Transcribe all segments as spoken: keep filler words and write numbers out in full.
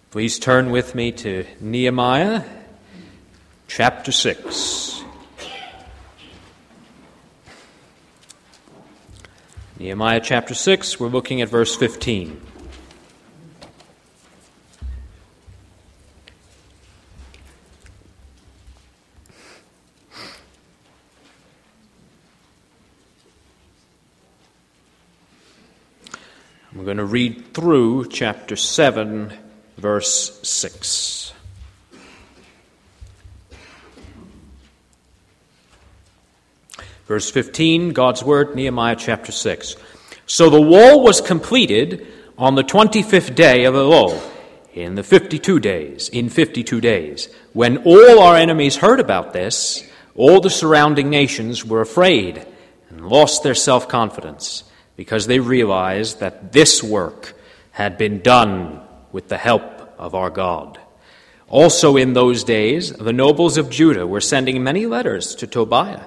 Please turn with me to Nehemiah chapter six. Nehemiah chapter six, we're looking at verse fifteen. We're going to read through chapter seven, verse six. Verse fifteen, God's Word, Nehemiah chapter six. So the wall was completed on the twenty-fifth day of Elul, in the fifty-two days, in fifty-two days. When all our enemies heard about this, all the surrounding nations were afraid and lost their self-confidence, because they realized that this work had been done with the help of our God. Also in those days, the nobles of Judah were sending many letters to Tobiah,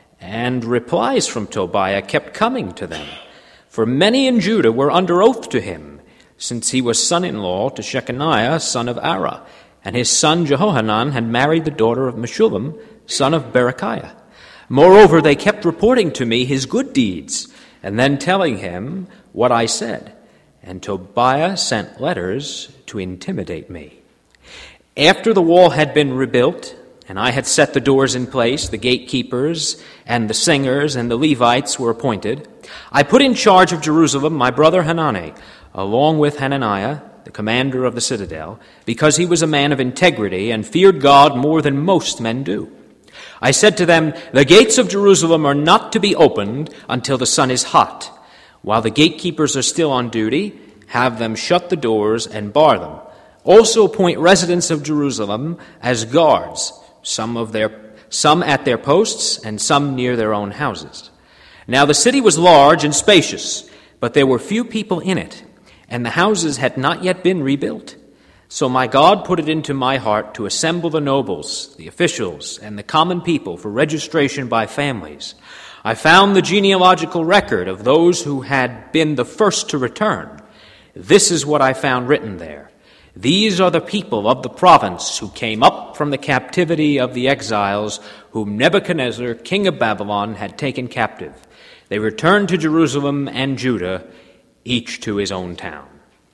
and replies from Tobiah kept coming to them. For many in Judah were under oath to him, since he was son-in-law to Shechaniah, son of Ara, and his son Jehohanan had married the daughter of Meshullam, son of Berechiah. Moreover, they kept reporting to me his good deeds, and then telling him what I said. And Tobiah sent letters to intimidate me. After the wall had been rebuilt, and I had set the doors in place, the gatekeepers and the singers and the Levites were appointed, I put in charge of Jerusalem my brother Hanani, along with Hananiah, the commander of the citadel, because he was a man of integrity and feared God more than most men do. I said to them, the gates of Jerusalem are not to be opened until the sun is hot. While the gatekeepers are still on duty, have them shut the doors and bar them. Also appoint residents of Jerusalem as guards, some of their some at their posts and some near their own houses. Now the city was large and spacious, but there were few people in it, and the houses had not yet been rebuilt. So my God put it into my heart to assemble the nobles, the officials, and the common people for registration by families. I found the genealogical record of those who had been the first to return. This is what I found written there. These are the people of the province who came up from the captivity of the exiles whom Nebuchadnezzar, king of Babylon, had taken captive. They returned to Jerusalem and Judah, each to his own town.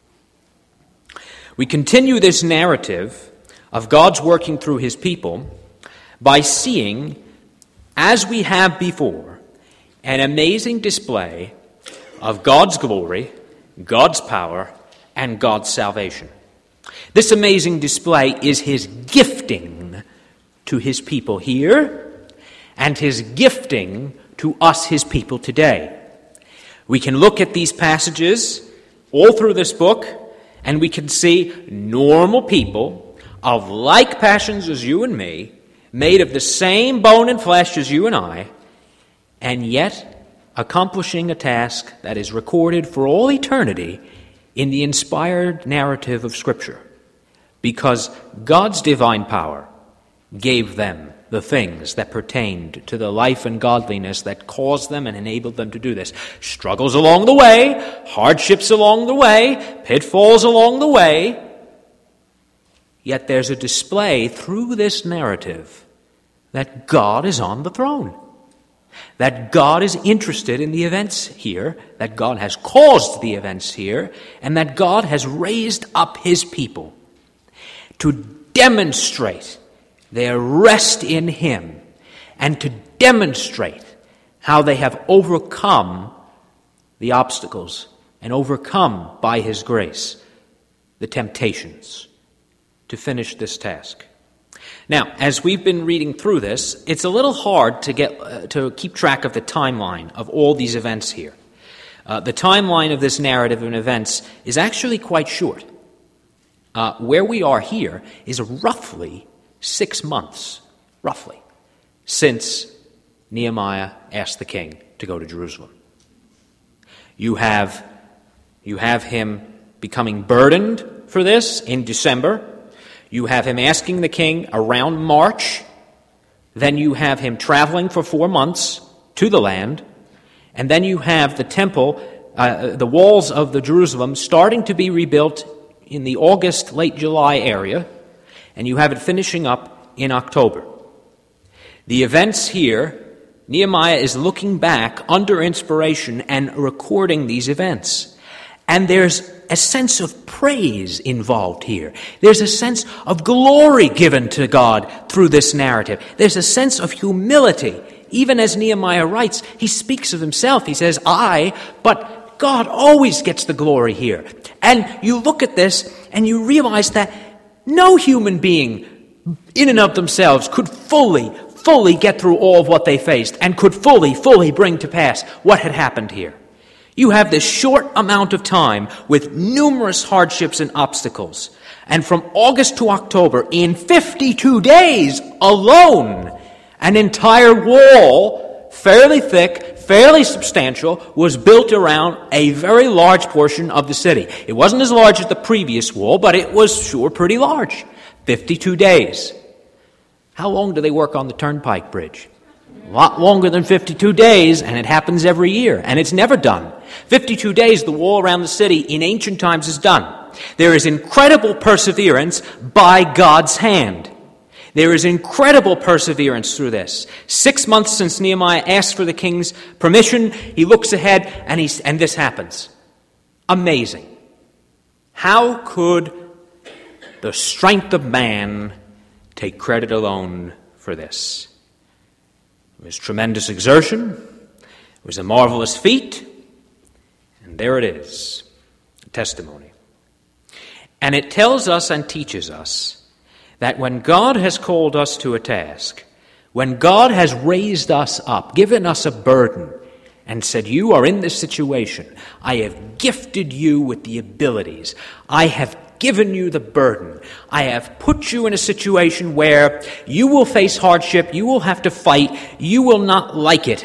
We continue this narrative of God's working through his people by seeing, as we have before, an amazing display of God's glory, God's power, and God's salvation. This amazing display is his gifting to his people here and his gifting to us, his people, today. We can look at these passages all through this book, and we can see normal people of like passions as you and me, made of the same bone and flesh as you and I, and yet accomplishing a task that is recorded for all eternity in the inspired narrative of Scripture, because God's divine power gave them the things that pertained to the life and godliness that caused them and enabled them to do this. Struggles along the way, hardships along the way, pitfalls along the way. Yet there's a display through this narrative that God is on the throne, that God is interested in the events here, that God has caused the events here, and that God has raised up his people to demonstrate their rest in him, and to demonstrate how they have overcome the obstacles and overcome by his grace the temptations to finish this task. Now, as we've been reading through this, it's a little hard to get uh, to keep track of the timeline of all these events here. Uh, the timeline of this narrative and events is actually quite short. Uh, where we are here is roughly Six months, roughly, since Nehemiah asked the king to go to Jerusalem. You have, you have him becoming burdened for this in December. You have him asking the king around March. Then you have him traveling for four months to the land. And then you have the temple, uh, the walls of the Jerusalem starting to be rebuilt in the August, late July area, and you have it finishing up in October. The events here, Nehemiah is looking back under inspiration and recording these events. And there's a sense of praise involved here. There's a sense of glory given to God through this narrative. There's a sense of humility. Even as Nehemiah writes, he speaks of himself. He says, I, but God always gets the glory here. And you look at this and you realize that no human being in and of themselves could fully, fully get through all of what they faced and could fully, fully bring to pass what had happened here. You have this short amount of time with numerous hardships and obstacles. And from August to October, in fifty-two days alone, an entire wall, fairly thick, fairly substantial, was built around a very large portion of the city. It wasn't as large as the previous wall, but it was sure pretty large. fifty-two days. How long do they work on the Turnpike Bridge? A lot longer than fifty-two days, and it happens every year, and it's never done. fifty-two days, the wall around the city in ancient times is done. There is incredible perseverance by God's hand. There is incredible perseverance through this. Six months since Nehemiah asked for the king's permission, he looks ahead, and, he's, and this happens. Amazing. How could the strength of man take credit alone for this? It was tremendous exertion. It was a marvelous feat. And there it is, a testimony. And it tells us and teaches us that when God has called us to a task, when God has raised us up, given us a burden, and said, you are in this situation, I have gifted you with the abilities, I have given you the burden, I have put you in a situation where you will face hardship, you will have to fight, you will not like it.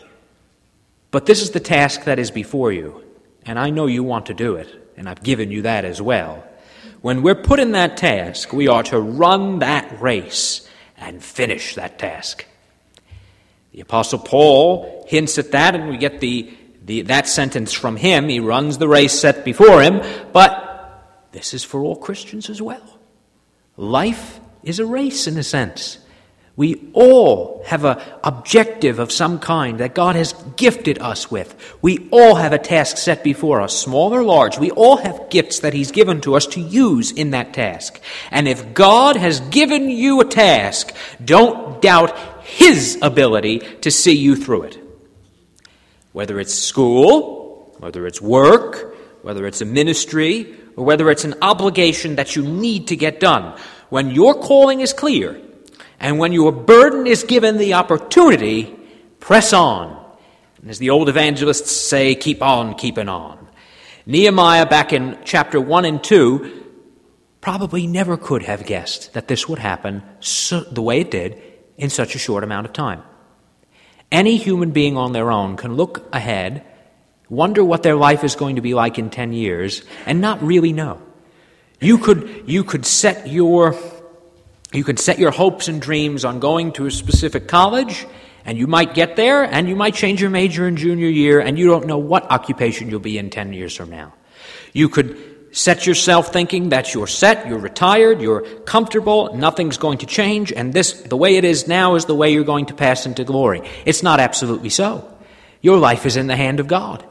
But this is the task that is before you, and I know you want to do it, and I've given you that as well. When we're put in that task, we are to run that race and finish that task. The Apostle Paul hints at that, and we get the, the that sentence from him. He runs the race set before him, but this is for all Christians as well. Life is a race in a sense. We all have an objective of some kind that God has gifted us with. We all have a task set before us, small or large. We all have gifts that He's given to us to use in that task. And if God has given you a task, don't doubt His ability to see you through it. Whether it's school, whether it's work, whether it's a ministry, or whether it's an obligation that you need to get done. When your calling is clear, and when your burden is given the opportunity, press on. And as the old evangelists say, keep on keeping on. Nehemiah, back in chapter one and two, probably never could have guessed that this would happen so, the way it did in such a short amount of time. Any human being on their own can look ahead, wonder what their life is going to be like in ten years, and not really know. You could, you could set your... You could set your hopes and dreams on going to a specific college, and you might get there, and you might change your major in junior year, and you don't know what occupation you'll be in ten years from now. You could set yourself thinking that you're set, you're retired, you're comfortable, nothing's going to change, and this, the way it is now, is the way you're going to pass into glory. It's not absolutely so. Your life is in the hand of God.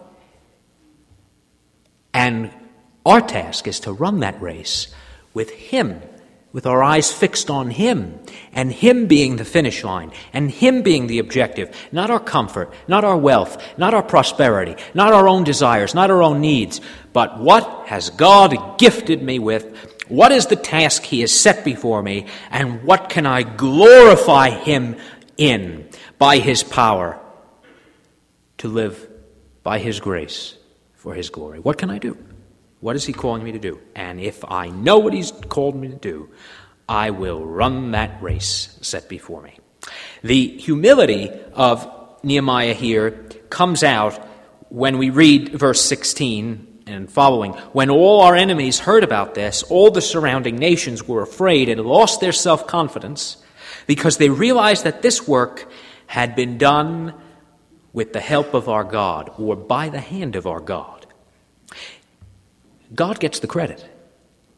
And our task is to run that race with Him, with our eyes fixed on Him, and Him being the finish line, and Him being the objective, not our comfort, not our wealth, not our prosperity, not our own desires, not our own needs, but what has God gifted me with? What is the task He has set before me, and what can I glorify Him in by His power to live by His grace for His glory? What can I do? What is He calling me to do? And if I know what He's called me to do, I will run that race set before me. The humility of Nehemiah here comes out when we read verse sixteen and following. When all our enemies heard about this, all the surrounding nations were afraid and lost their self-confidence because they realized that this work had been done with the help of our God, or by the hand of our God. God gets the credit.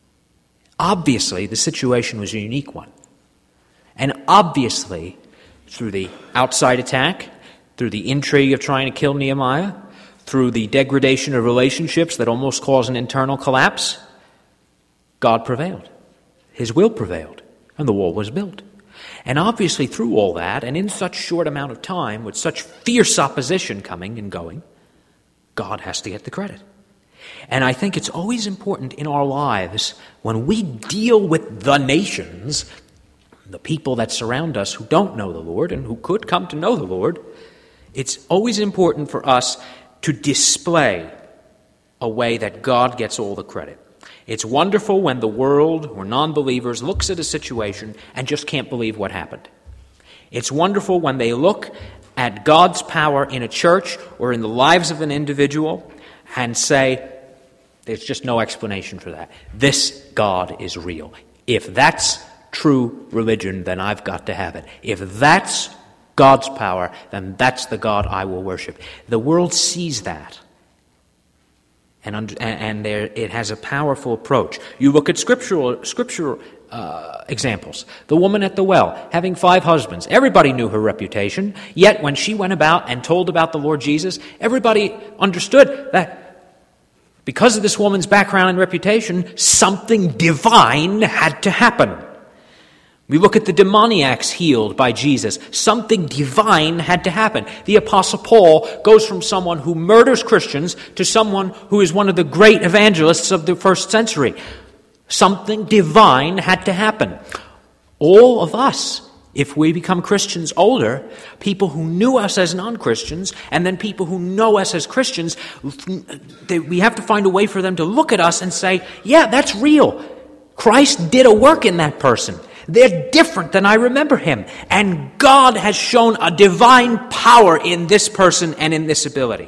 obviously the situation was a unique one. And obviously, through the outside attack, through the intrigue of trying to kill Nehemiah, through the degradation of relationships that almost caused an internal collapse, God prevailed. His will prevailed, and the wall was built. And obviously through all that, and in such short amount of time, with such fierce opposition coming and going, God has to get the credit. And I think it's always important in our lives, when we deal with the nations, the people that surround us who don't know the Lord and who could come to know the Lord, it's always important for us to display a way that God gets all the credit. It's wonderful when the world or non-believers looks at a situation and just can't believe what happened. It's wonderful when they look at God's power in a church or in the lives of an individual and say, there's just no explanation for that. This God is real. If that's true religion, then I've got to have it. If that's God's power, then that's the God I will worship. The world sees that. And, under, and there, it has a powerful approach. You look at scriptural, scriptural uh, examples. The woman at the well, having five husbands. Everybody knew her reputation. Yet when she went about and told about the Lord Jesus, everybody understood that because of this woman's background and reputation, something divine had to happen. We look at the demoniacs healed by Jesus. Something divine had to happen. The Apostle Paul goes from someone who murders Christians to someone who is one of the great evangelists of the first century. Something divine had to happen. All of us, if we become Christians older, people who knew us as non-Christians, and then people who know us as Christians, they, we have to find a way for them to look at us and say, yeah, that's real. Christ did a work in that person. They're different than I remember him. And God has shown a divine power in this person and in this ability.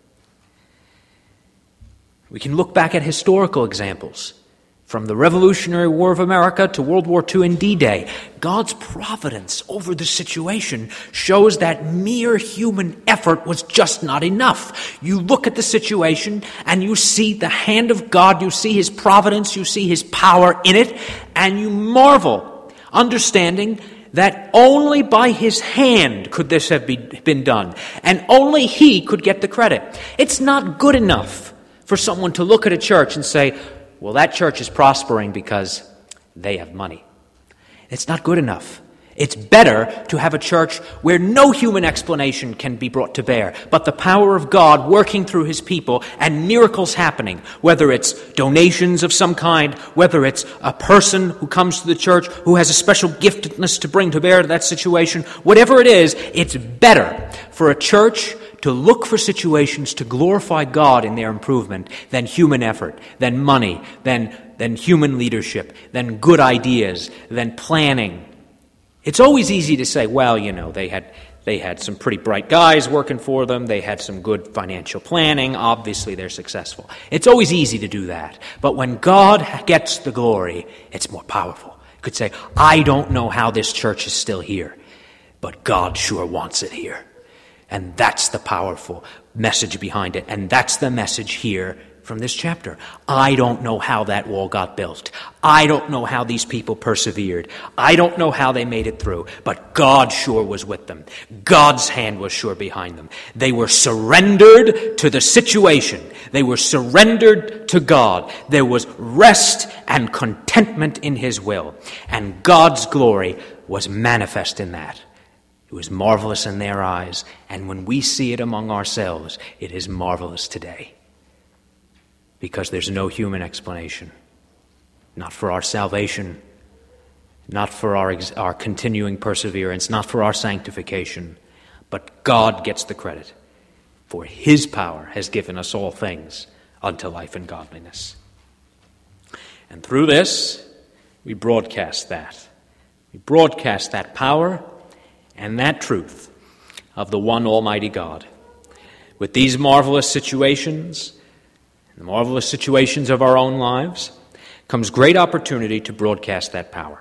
We can look back at historical examples. From the Revolutionary War of America to World War Two and D-Day, God's providence over the situation shows that mere human effort was just not enough. You look at the situation and you see the hand of God, you see his providence, you see his power in it, and you marvel, understanding that only by his hand could this have be, been done, and only he could get the credit. It's not good enough for someone to look at a church and say, well, that church is prospering because they have money. It's not good enough. It's better to have a church where no human explanation can be brought to bear, but the power of God working through his people and miracles happening, whether it's donations of some kind, whether it's a person who comes to the church who has a special giftedness to bring to bear to that situation, whatever it is, it's better for a church to look for situations to glorify God in their improvement than human effort, than money, than, than human leadership, than good ideas, than planning. It's always easy to say, well, you know, they had they had some pretty bright guys working for them. They had some good financial planning. Obviously, they're successful. It's always easy to do that. But when God gets the glory, it's more powerful. You could say, I don't know how this church is still here, but God sure wants it here. And that's the powerful message behind it. And that's the message here from this chapter. I don't know how that wall got built. I don't know how these people persevered. I don't know how they made it through. But God sure was with them. God's hand was sure behind them. They were surrendered to the situation. They were surrendered to God. There was rest and contentment in his will. And God's glory was manifest in that. It was marvelous in their eyes. And when we see it among ourselves, it is marvelous today. Because there's no human explanation. Not for our salvation, not for our, ex- our continuing perseverance, not for our sanctification, but God gets the credit. For his power has given us all things unto life and godliness. And through this, we broadcast that. We broadcast that power and that truth of the one Almighty God. With these marvelous situations, the marvelous situations of our own lives, comes great opportunity to broadcast that power.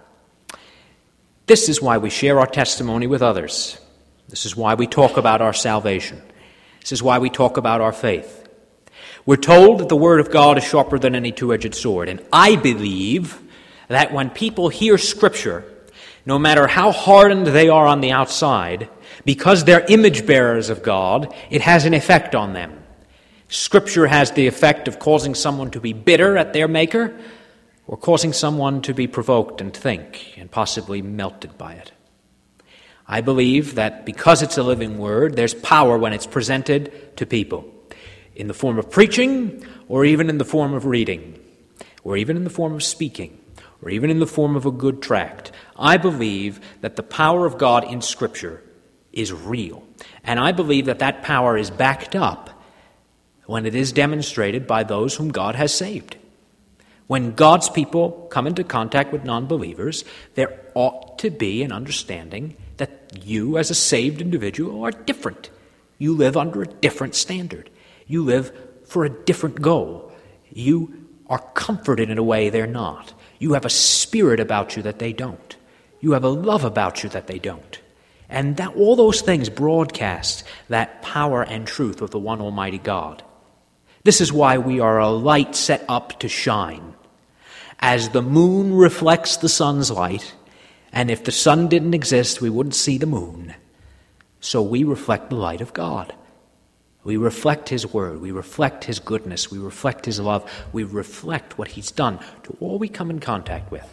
This is why we share our testimony with others. This is why we talk about our salvation. This is why we talk about our faith. We're told that the Word of God is sharper than any two-edged sword, and I believe that when people hear Scripture, no matter how hardened they are on the outside, because they're image bearers of God, it has an effect on them. Scripture has the effect of causing someone to be bitter at their Maker, or causing someone to be provoked and think, and possibly melted by it. I believe that because it's a living word, there's power when it's presented to people, in the form of preaching, or even in the form of reading, or even in the form of speaking, or even in the form of a good tract. I believe that the power of God in Scripture is real, and I believe that that power is backed up when it is demonstrated by those whom God has saved. When God's people come into contact with non-believers, there ought to be an understanding that you as a saved individual are different. You live under a different standard. You live for a different goal. You are comforted in a way they're not. You have a spirit about you that they don't. You have a love about you that they don't. And that all those things broadcast that power and truth of the one Almighty God. This is why we are a light set up to shine. As the moon reflects the sun's light, and if the sun didn't exist, we wouldn't see the moon. So we reflect the light of God. We reflect His word. We reflect His goodness. We reflect His love. We reflect what He's done to all we come in contact with.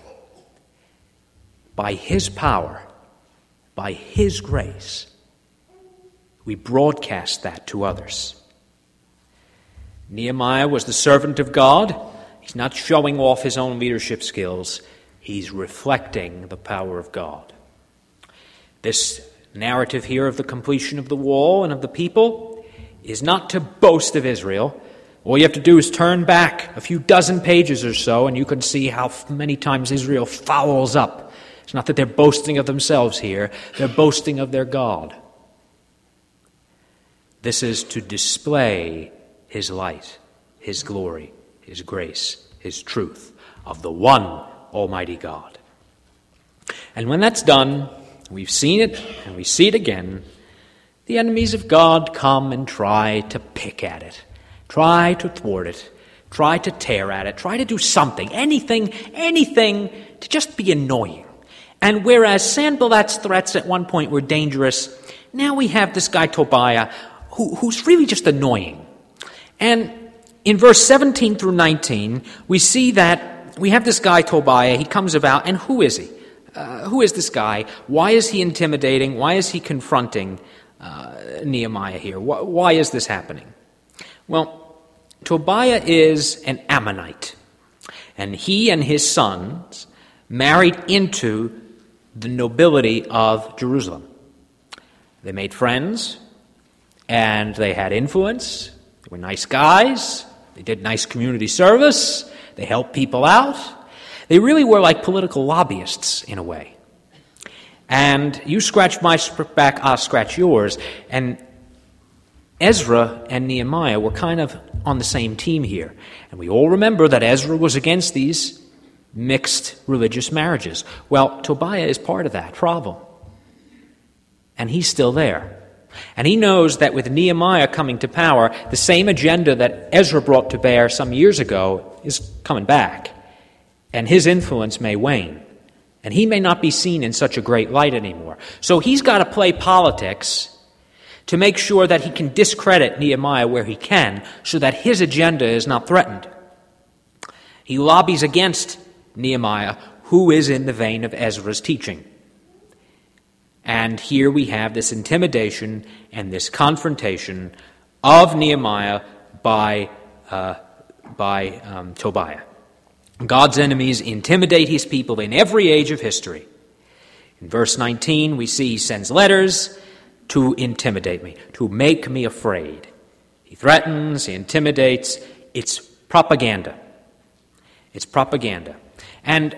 By His power, by His grace, we broadcast that to others. Nehemiah was the servant of God. He's not showing off his own leadership skills. He's reflecting the power of God. This narrative here of the completion of the wall and of the people is not to boast of Israel. All you have to do is turn back a few dozen pages or so, and you can see how many times Israel fouls up. It's not that they're boasting of themselves here. They're boasting of their God. This is to display His light, His glory, His grace, His truth of the one Almighty God. And when that's done, we've seen it and we see it again, the enemies of God come and try to pick at it, try to thwart it, try to tear at it, try to do something, anything, anything to just be annoying. And whereas Sanballat's threats at one point were dangerous, now we have this guy Tobiah who, who's really just annoying. And in verse seventeen through nineteen, we see that we have this guy Tobiah. He comes about, and who is he? Uh, who is this guy? Why is he intimidating? Why is he confronting uh, Nehemiah here? Why, why is this happening? Well, Tobiah is an Ammonite, and he and his sons married into the nobility of Jerusalem. They made friends, and they had influence. They were nice guys. They did nice community service. They helped people out. They really were like political lobbyists in a way. And you scratch my back, I'll scratch yours. And Ezra and Nehemiah were kind of on the same team here. And we all remember that Ezra was against these mixed religious marriages. Well, Tobiah is part of that problem. And he's still there. And he knows that with Nehemiah coming to power, the same agenda that Ezra brought to bear some years ago is coming back. And his influence may wane. And he may not be seen in such a great light anymore. So he's got to play politics to make sure that he can discredit Nehemiah where he can, so that his agenda is not threatened. He lobbies against Nehemiah, who is in the vein of Ezra's teaching. And here we have this intimidation and this confrontation of Nehemiah by, uh, by um, Tobiah. God's enemies intimidate his people in every age of history. In verse nineteen, we see he sends letters to intimidate me, to make me afraid. He threatens, he intimidates. It's propaganda. It's propaganda. And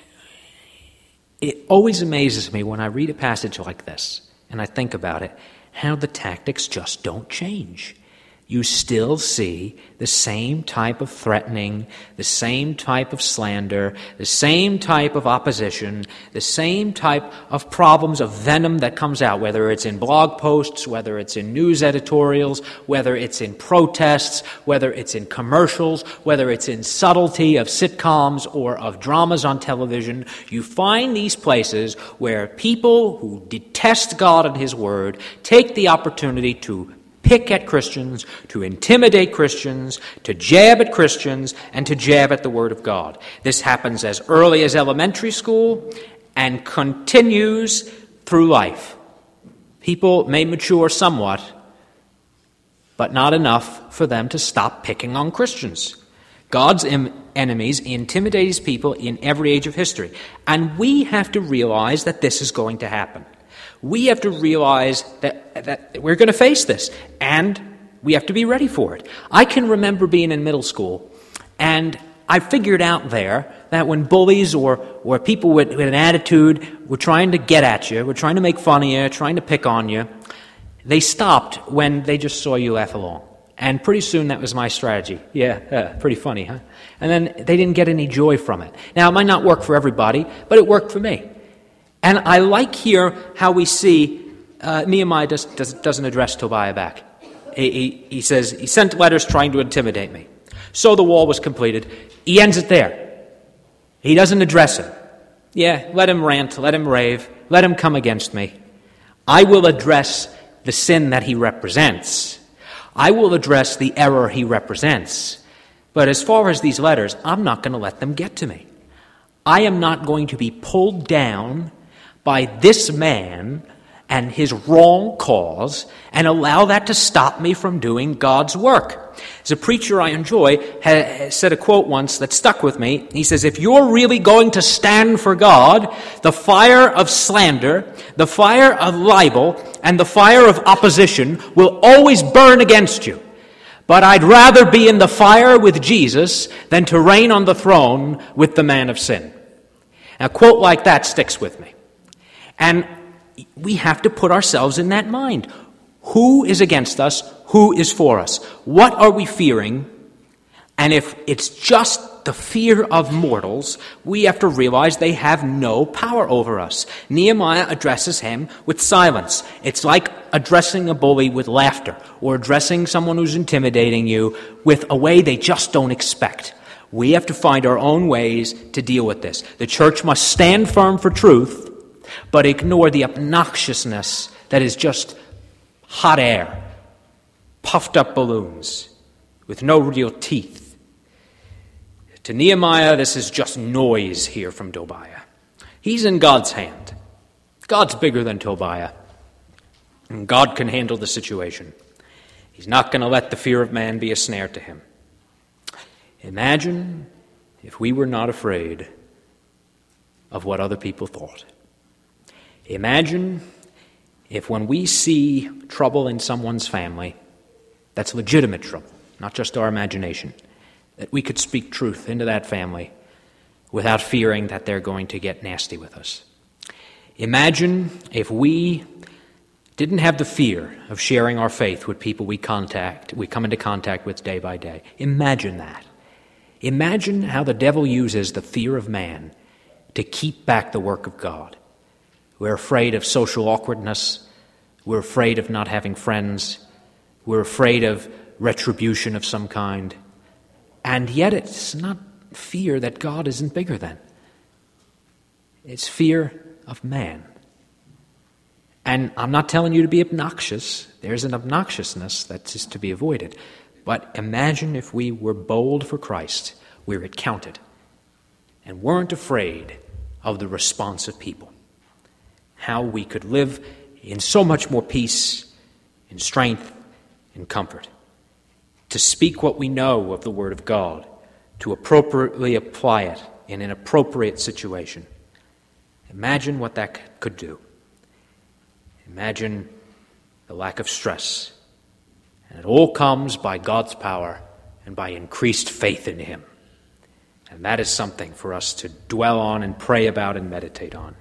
it always amazes me when I read a passage like this, and I think about it, how the tactics just don't change. you still see the same type of threatening, the same type of slander, the same type of opposition, the same type of problems of venom that comes out, whether it's in blog posts, whether it's in news editorials, whether it's in protests, whether it's in commercials, whether it's in subtlety of sitcoms or of dramas on television. You find these places where people who detest God and His Word take the opportunity to pick at Christians, to intimidate Christians, to jab at Christians, and to jab at the Word of God. This happens as early as elementary school and continues through life. People may mature somewhat, but not enough for them to stop picking on Christians. God's em- enemies intimidate His people in every age of history, and we have to realize that this is going to happen. We have to realize that, that we're going to face this, and we have to be ready for it. I can remember being in middle school, and I figured out there that when bullies or, or people with, with an attitude were trying to get at you, were trying to make fun of you, trying to pick on you, they stopped when they just saw you laugh along. And pretty soon that was my strategy. Yeah, uh, pretty funny, huh? And then they didn't get any joy from it. Now, it might not work for everybody, but it worked for me. And I like here how we see uh, Nehemiah does, does, doesn't address Tobiah back. He, he, he says, he sent letters trying to intimidate me. So the wall was completed. He ends it there. He doesn't address him. Yeah, let him rant, let him rave, let him come against me. I will address the sin that he represents. I will address the error he represents. But as far as these letters, I'm not going to let them get to me. I am not going to be pulled down by this man and his wrong cause and allow that to stop me from doing God's work. As a preacher I enjoy has said a quote once that stuck with me. He says, if you're really going to stand for God, the fire of slander, the fire of libel, and the fire of opposition will always burn against you. But I'd rather be in the fire with Jesus than to reign on the throne with the man of sin. Now, a quote like that sticks with me. And we have to put ourselves in that mind. Who is against us? Who is for us? What are we fearing? And if it's just the fear of mortals, we have to realize they have no power over us. Nehemiah addresses him with silence. It's like addressing a bully with laughter, or addressing someone who's intimidating you with a way they just don't expect. We have to find our own ways to deal with this. The church must stand firm for truth, but ignore the obnoxiousness that is just hot air, puffed up balloons with no real teeth. To Nehemiah, this is just noise here from Tobiah. He's in God's hand. God's bigger than Tobiah, and God can handle the situation. He's not going to let the fear of man be a snare to him. Imagine if we were not afraid of what other people thought. Imagine if when we see trouble in someone's family, that's legitimate trouble, not just our imagination, that we could speak truth into that family without fearing that they're going to get nasty with us. Imagine if we didn't have the fear of sharing our faith with people we contact, we come into contact with day by day. Imagine that. Imagine how the devil uses the fear of man to keep back the work of God. We're afraid of social awkwardness. We're afraid of not having friends. We're afraid of retribution of some kind. And yet it's not fear that God isn't bigger than. It's fear of man. And I'm not telling you to be obnoxious. There's an obnoxiousness that is to be avoided. But imagine if we were bold for Christ, where it counted, and weren't afraid of the response of people. How we could live in so much more peace, in strength, in comfort. To speak what we know of the Word of God, to appropriately apply it in an appropriate situation. Imagine what that could do. Imagine the lack of stress. And it all comes by God's power and by increased faith in Him. And that is something for us to dwell on and pray about and meditate on.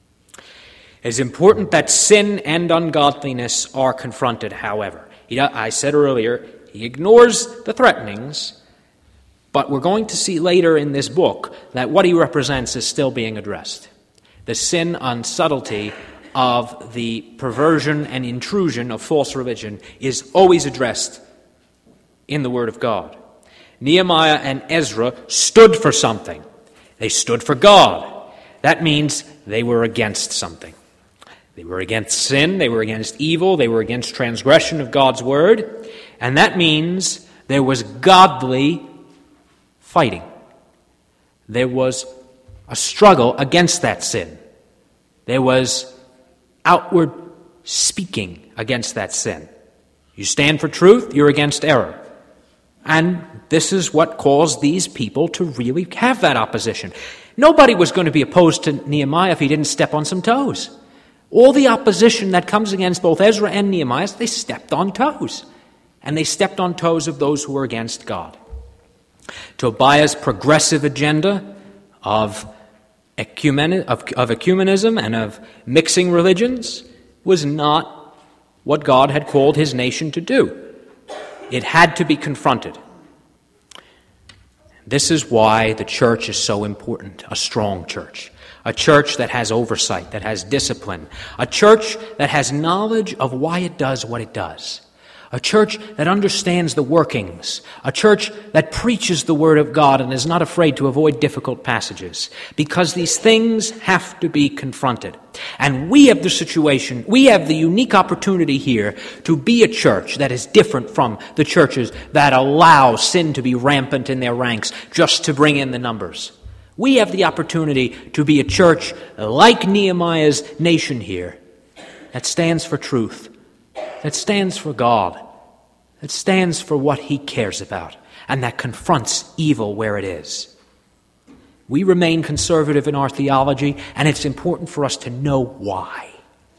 It is important that sin and ungodliness are confronted, however. I said earlier, He ignores the threatenings, but we're going to see later in this book that what he represents is still being addressed. The sin and subtlety of the perversion and intrusion of false religion is always addressed in the Word of God. Nehemiah and Ezra stood for something. They stood for God. That means they were against something. They were against sin, they were against evil, they were against transgression of God's Word, and that means there was godly fighting. There was a struggle against that sin. There was outward speaking against that sin. You stand for truth, you're against error. And this is what caused these people to really have that opposition. Nobody was going to be opposed to Nehemiah if he didn't step on some toes. All the opposition that comes against both Ezra and Nehemiah, they stepped on toes. And they stepped on toes of those who were against God. Tobiah's progressive agenda of, ecumen- of, of ecumenism and of mixing religions was not what God had called his nation to do. It had to be confronted. This is why the church is so important, a strong church. A church that has oversight, that has discipline. A church that has knowledge of why it does what it does. A church that understands the workings. A church that preaches the Word of God and is not afraid to avoid difficult passages. Because these things have to be confronted. And we have the situation, we have the unique opportunity here to be a church that is different from the churches that allow sin to be rampant in their ranks just to bring in the numbers. We have the opportunity to be a church like Nehemiah's nation here that stands for truth, that stands for God, that stands for what he cares about, and that confronts evil where it is. We remain conservative in our theology, and it's important for us to know why.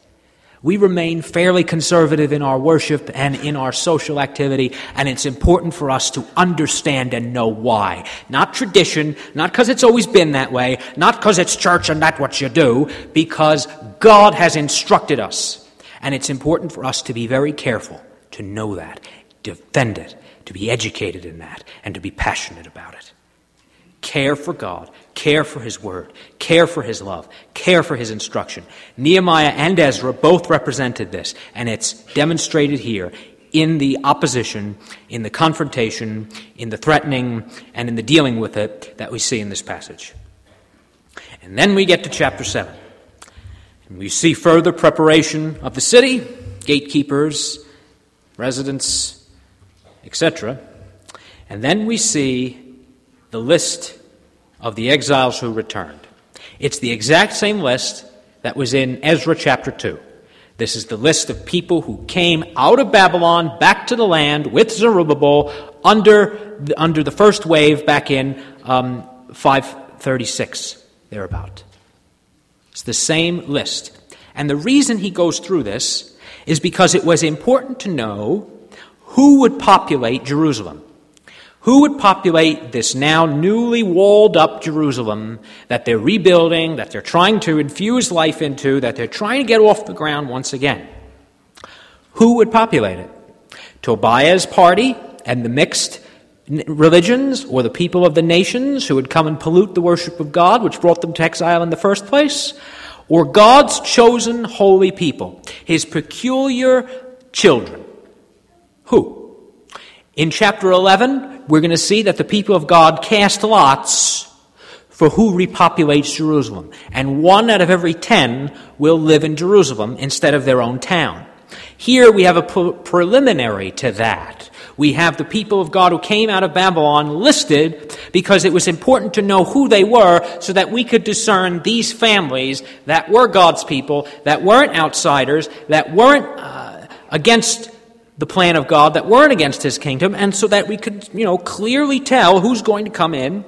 We remain fairly conservative in our worship and in our social activity, and it's important for us to understand and know why. Not tradition, not because it's always been that way, not because it's church and that's what you do, because God has instructed us. And it's important for us to be very careful to know that, defend it, to be educated in that, and to be passionate about it. Care for God, care for his word, care for his love, care for his instruction. Nehemiah and Ezra both represented this, and it's demonstrated here in the opposition, in the confrontation, in the threatening, and in the dealing with it that we see in this passage. And then we get to chapter seven. And we see further preparation of the city, gatekeepers, residents, et cetera. And then we see the list of the exiles who returned. It's the exact same list that was in Ezra chapter two. This is the list of people who came out of Babylon back to the land with Zerubbabel under the, under the first wave back in um, five thirty-six, thereabout. It's the same list. And the reason he goes through this is because it was important to know who would populate Jerusalem. Who would populate this now newly walled up Jerusalem that they're rebuilding, that they're trying to infuse life into, that they're trying to get off the ground once again? Who would populate it? Tobiah's party and the mixed religions, or the people of the nations who would come and pollute the worship of God, which brought them to exile in the first place? Or God's chosen holy people, his peculiar children? Who? In chapter eleven, we're going to see that the people of God cast lots for who repopulates Jerusalem. And one out of every ten will live in Jerusalem instead of their own town. Here we have a pre- preliminary to that. We have the people of God who came out of Babylon listed because it was important to know who they were so that we could discern these families that were God's people, that weren't outsiders, that weren't uh, against the plan of God, that weren't against his kingdom, and so that we could, you know, clearly tell who's going to come in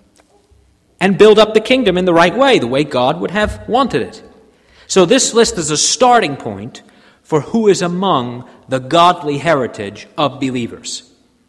and build up the kingdom in the right way, the way God would have wanted it. So this list is a starting point for who is among the godly heritage of believers.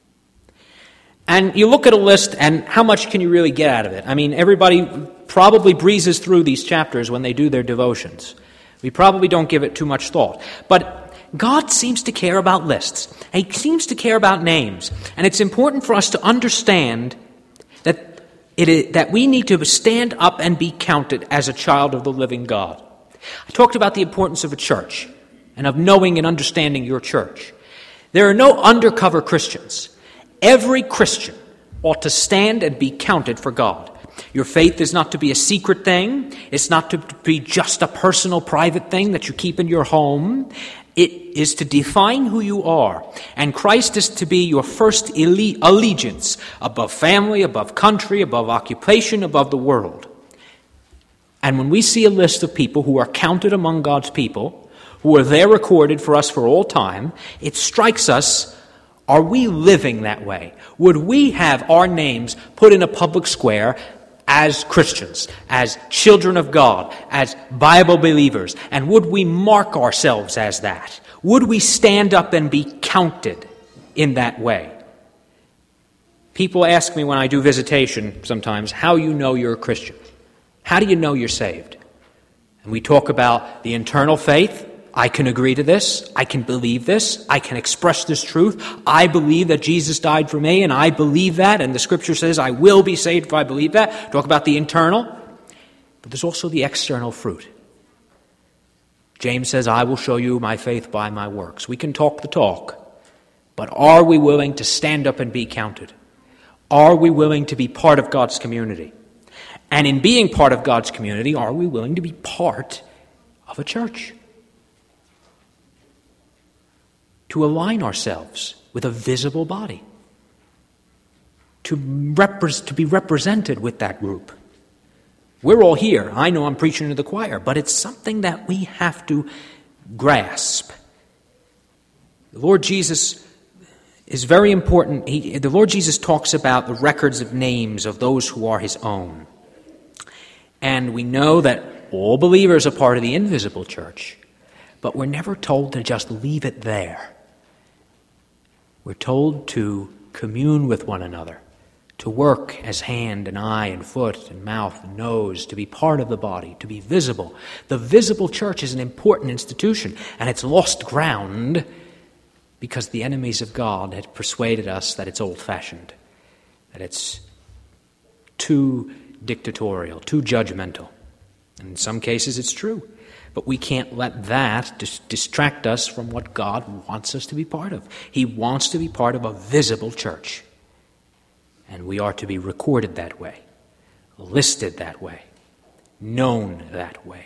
And you look at a list, and how much can you really get out of it? I mean, everybody probably breezes through these chapters when they do their devotions. We probably don't give it too much thought. But God seems to care about lists. He seems to care about names. And it's important for us to understand that it is, that we need to stand up and be counted as a child of the living God. I talked about the importance of a church and of knowing and understanding your church. There are no undercover Christians. Every Christian ought to stand and be counted for God. Your faith is not to be a secret thing. It's not to be just a personal, private thing that you keep in your home. It is to define who you are. And Christ is to be your first allegiance above family, above country, above occupation, above the world. And when we see a list of people who are counted among God's people, who are there recorded for us for all time, it strikes us, are we living that way? Would we have our names put in a public square as Christians, as children of God, as Bible believers? And would we mark ourselves as that? Would we stand up and be counted in that way? People ask me when I do visitation sometimes, how you know you're a Christian. How do you know you're saved? And we talk about the internal faith. I can agree to this. I can believe this. I can express this truth. I believe that Jesus died for me, and I believe that, and the Scripture says I will be saved if I believe that. Talk about the internal. But there's also the external fruit. James says, I will show you my faith by my works. We can talk the talk, but are we willing to stand up and be counted? Are we willing to be part of God's community? And in being part of God's community, are we willing to be part of a church? To align ourselves with a visible body. To, repre- to be represented with that group. We're all here. I know I'm preaching to the choir, but it's something that we have to grasp. The Lord Jesus is very important. He, the Lord Jesus talks about the records of names of those who are his own. And we know that all believers are part of the invisible church, but we're never told to just leave it there. We're told to commune with one another, to work as hand and eye and foot and mouth and nose, to be part of the body, to be visible. The visible church is an important institution, and it's lost ground because the enemies of God had persuaded us that it's old-fashioned, that it's too dictatorial, too judgmental. And in some cases it's true. But we can't let that dis- distract us from what God wants us to be part of. He wants to be part of a visible church. And we are to be recorded that way, listed that way, known that way.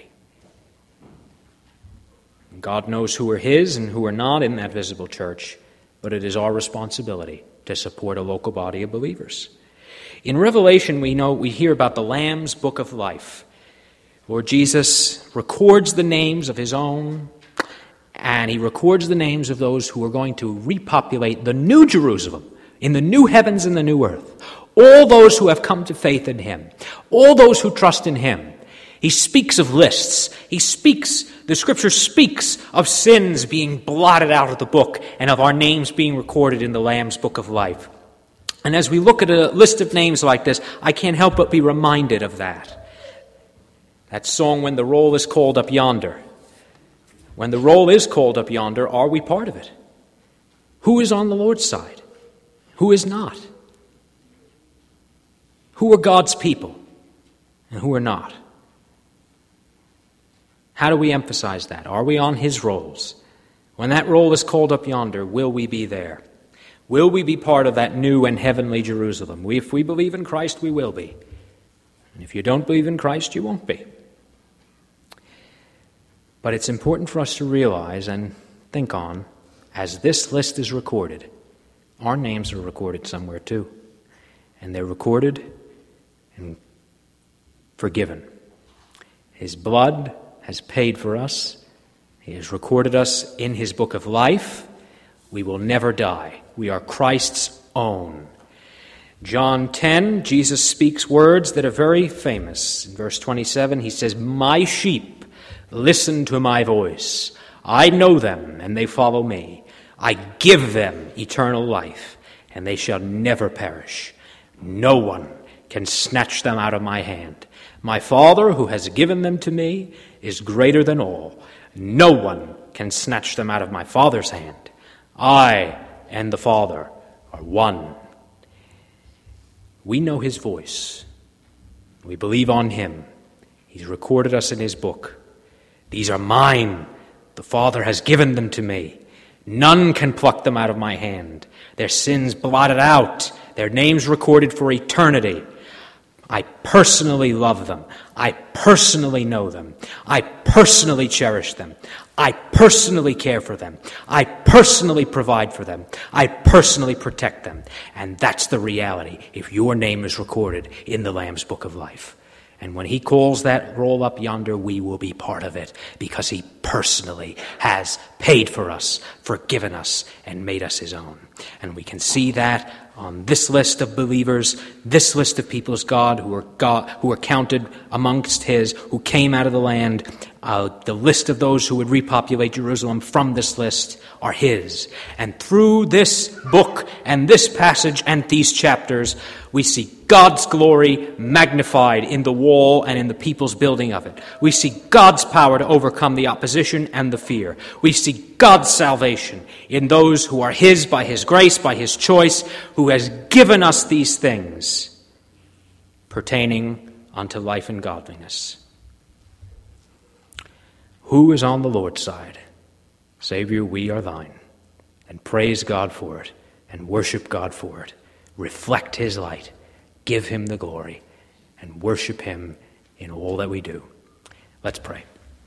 And God knows who are his and who are not in that visible church, but it is our responsibility to support a local body of believers. In Revelation, we know we hear about the Lamb's Book of Life. Lord Jesus records the names of his own, and he records the names of those who are going to repopulate the new Jerusalem, in the new heavens and the new earth. All those who have come to faith in him, all those who trust in him. He speaks of lists. He speaks, the Scripture speaks of sins being blotted out of the book and of our names being recorded in the Lamb's Book of Life. And as we look at a list of names like this, I can't help but be reminded of that. That song, When the Roll is Called Up Yonder. When the roll is called up yonder, are we part of it? Who is on the Lord's side? Who is not? Who are God's people and who are not? How do we emphasize that? Are we on his rolls? When that roll is called up yonder, will we be there? Will we be part of that new and heavenly Jerusalem? We, if we believe in Christ, we will be. And if you don't believe in Christ, you won't be. But it's important for us to realize and think on, as this list is recorded, our names are recorded somewhere too. And they're recorded and forgiven. His blood has paid for us. He has recorded us in his book of life. We will never die. We are Christ's own. John ten, Jesus speaks words that are very famous. In verse twenty-seven, he says, "My sheep listen to my voice. I know them, and they follow me. I give them eternal life, and they shall never perish. No one can snatch them out of my hand. My Father, who has given them to me, is greater than all. No one can snatch them out of my Father's hand. I and the Father are one. We know his voice. We believe on him. He's recorded us in his book. These are mine. The Father has given them to me. None can pluck them out of my hand. Their sins blotted out. Their names recorded for eternity. I personally love them. I personally know them. I personally cherish them. I personally care for them. I personally provide for them. I personally protect them. And that's the reality if your name is recorded in the Lamb's Book of Life. And when he calls that roll up yonder, we will be part of it because he personally has paid for us, forgiven us, and made us his own. And we can see that on this list of believers, this list of people's God who are God, who are counted amongst his, who came out of the land. Uh, the list of those who would repopulate Jerusalem from this list are his. And through this book and this passage and these chapters, we see God's glory magnified in the wall and in the people's building of it. We see God's power to overcome the opposition and the fear. We see God's salvation in those who are his by his grace, by his choice, who has given us these things pertaining unto life and godliness. Who is on the Lord's side? Savior, we are thine. And praise God for it, and worship God for it. Reflect his light, give him the glory, and worship him in all that we do. Let's pray.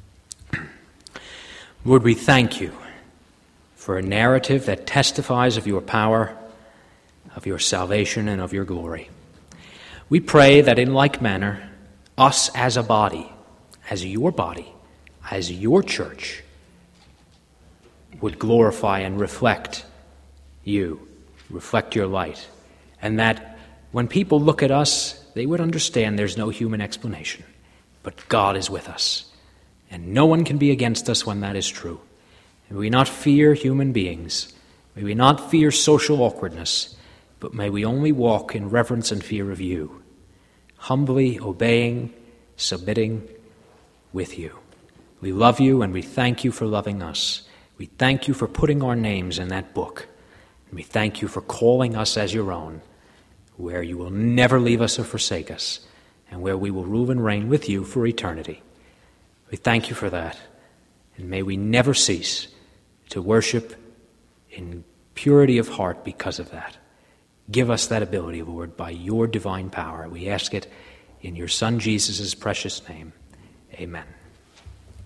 Lord, we thank you for a narrative that testifies of your power, of your salvation, and of your glory. We pray that in like manner, us as a body, as your body, as your church, would glorify and reflect you, reflect your light, and that when people look at us, they would understand there's no human explanation, but God is with us, and no one can be against us when that is true. May we not fear human beings, may we not fear social awkwardness, but may we only walk in reverence and fear of you, humbly obeying, submitting with you. We love you and we thank you for loving us. We thank you for putting our names in that book. And we thank you for calling us as your own, where you will never leave us or forsake us, and where we will rule and reign with you for eternity. We thank you for that. And may we never cease to worship in purity of heart because of that. Give us that ability, Lord, by your divine power. We ask it in your Son Jesus' precious name. Amen.